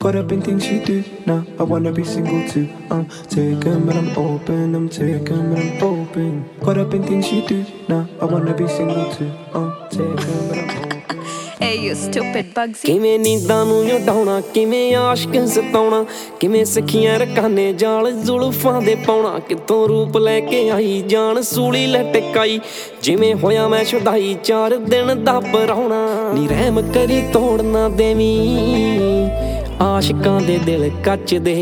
Caught up in things you do now. I wanna be single too. I'm taken, but I'm open. I'm taken, but I'm open. Caught up in things you do now. I wanna be single too. I'm taken, but I'm open. Hey you stupid Bugsy। ਕਿਵੇਂ ਨੀਂਦਾਂ ਨੂੰ ਉਡਾਉਣਾ, ਕਿਵੇਂ ਆਸ਼ਕ ਸਤਾਉਣਾ, ਕਿਵੇਂ ਸਖੀਆਂ ਰਕਾਨੇ ਜਾਲ ਜ਼ੁਲਫਾਂ ਦੇ ਪਾਉਣਾ। ਕਿਤੋਂ ਰੂਪ ਲੈ ਕੇ ਆਈ ਜਾਨ ਸੂਲੀ ਲਟਕਾਈ, ਜਿਵੇਂ ਹੋਇਆ ਮੈਂ ਸ਼ੁਦਾਈ 4 ਦਿਨ ਦਾ ਪਰਾਉਣਾ। ਨੀ ਰਹਿਮ ਕਰੀ ਤੋੜ ਨਾ ਦੇਵੀਂ ਆਸ਼ਿਕਾਂ ਦੇ ਦਿਲ ਕੱਚ ਦੇ,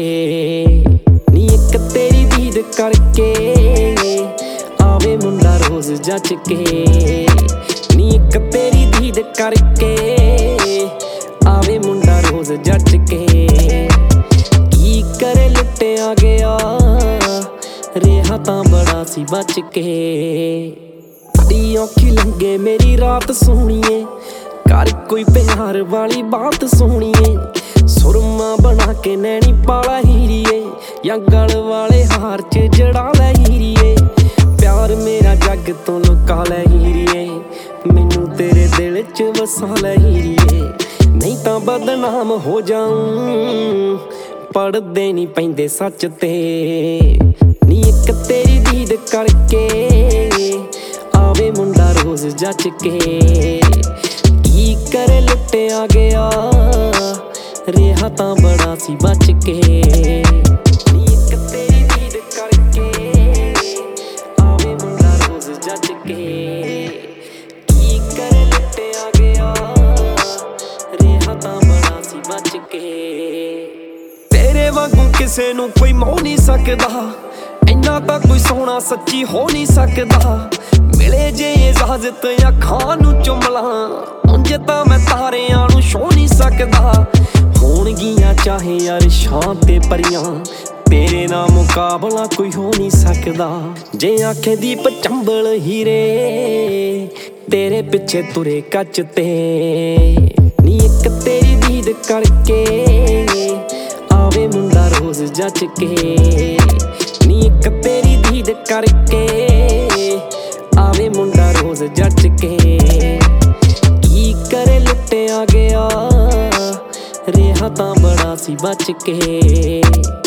ਨੀ ਇੱਕ ਤੇਰੀ ਦੀਦ ਕਰਕੇ ਆਵੇ ਮੁੰਡਾ ਰੋਜ਼ ਜੱਚ ਕੇ। ਨੀ ਇੱਕ ਤੇਰੀ ਦੀਦ ਕਰਕੇ ਆਵੇ ਮੁੰਡਾ ਰੋਜ਼ ਜੱਚ ਕੇ। ਕੀ ਕਰੇ ਲੁੱਟਿਆ ਗਿਆ ਰਿਹਾ ਤਾਂ ਬੜਾ ਸੀ ਬਚ ਕੇ। ਬੜੀ ਔਖੀ ਲੰਘੇ ਮੇਰੀ ਰਾਤ ਸੋਹਣੀਏ, ਕਰ ਕੋਈ ਪਿਆਰ ਵਾਲੀ ਬਾਤ ਸੋਹਣੀਏ। ਸੁਰਮਾ ਬਣਾ ਕੇ ਨੈਣੀ ਪਾਲਾ ਹੀਰੀਏ, ਜਾਂ ਗਲ ਵਾਲੇ ਹਾਰ 'ਚ ਜੜਾ ਲੈ ਹੀਰੀਏ। ਪਿਆਰ ਮੇਰਾ ਜੱਗ ਤੋਂ ਲੁਕਾ ਲੈ ਹੀਰੀਏ, ਮੈਨੂੰ ਤੇਰੇ ਦਿਲ 'ਚ ਵਸਾ ਲੈ ਹੀਰੀਏ। ਨਹੀਂ ਤਾਂ ਬਦਨਾਮ ਹੋ ਜਾਊਂ, ਪੜਦੇ ਨਹੀਂ ਪੈਂਦੇ ਸੱਚ ਤੇ। ਨੀ ਇੱਕ ਤੇਰੀ ਦੀਦ ਕਰਕੇ ਆਵੇ ਮੁੰਡਾ ਰੋਜ਼ ਜੱਚ ਕੇ। ਕੀ ਕਰੇ ਲੁੱਟਿਆ ਗਿਆ ਰਿਹਾ ਤਾਂ ਬੜਾ ਸੀ ਬਚ ਕੇ। ਨੀ ਇੱਕ ਤੇਰੀ ਦੀਦ ਕਰਕੇ ਆਵੇ ਮੁੰਡਾ ਰੋਜ਼ ਜੱਚ ਕੇ। ਕੀ ਕਰੇ ਲੁੱਟਿਆ ਗਿਆ ਰਿਹਾ ਤਾਂ ਬੜਾ ਸੀ ਬਚ ਕੇ। ਤੇਰੇ ਵਾਂਗੂ ਕਿਸੇ ਨੂੰ ਕੋਈ ਮੋਹ ਨਹੀਂ ਸਕਦਾ, ਇੰਨਾ ਤਾਂ ਕੋਈ ਸੋਹਣਾ ਸੱਚੀ ਹੋ ਨਹੀਂ ਸਕਦਾ। ਮਿਲੇ ਜੇ ਇਜਾਜ਼ਤ ਅੱਖਾਂ ਨੂੰ ਚੁੰਮ ਲਾਂ, ਉਂਝ ਤਾਂ ਮੈਂ ਤਾਰਿਆਂ ਨੂੰ ਛੋਹ ਨਹੀਂ ਸਕਦਾ। ਹੋਣਗੀਆਂ ਚਾਹੇ ਅਰਸ਼ਾਂ ਤੇ ਪਰੀਆਂ, ਤੇਰੇ ਨਾਲ ਮੁਕਾਬਲਾ ਕੋਈ ਹੋ ਨਹੀਂ ਸਕਦਾ। ਜੇ ਆਖੇ ਦੀਪ ਚੰਬਲ ਹੀਰੇ ਤੇਰੇ ਪਿੱਛੇ ਤੁਰੇ ਕੱਚ ਤੇ। ਨੀ ਇੱਕ ਤੇਰੀ ਦੀਦ ਕਰਕੇ ਆਵੇ ਮੁੰਡਾ ਰੋਜ਼ ਜੱਚ ਕੇ। ਨੀ ਇੱਕ ਤੇਰੀ ਦੀਦ ਕਰਕੇ ਆਵੇ ਮੁੰਡਾ ਰੋਜ਼ ਜੱਚ ਕੇ। ਕੀ ਕਰੇ ਲੁੱਟਿਆ ਗਿਆ ਰਿਹਾ ਤਾਂ ਬੜਾ ਸੀ ਬਚ ਕੇ।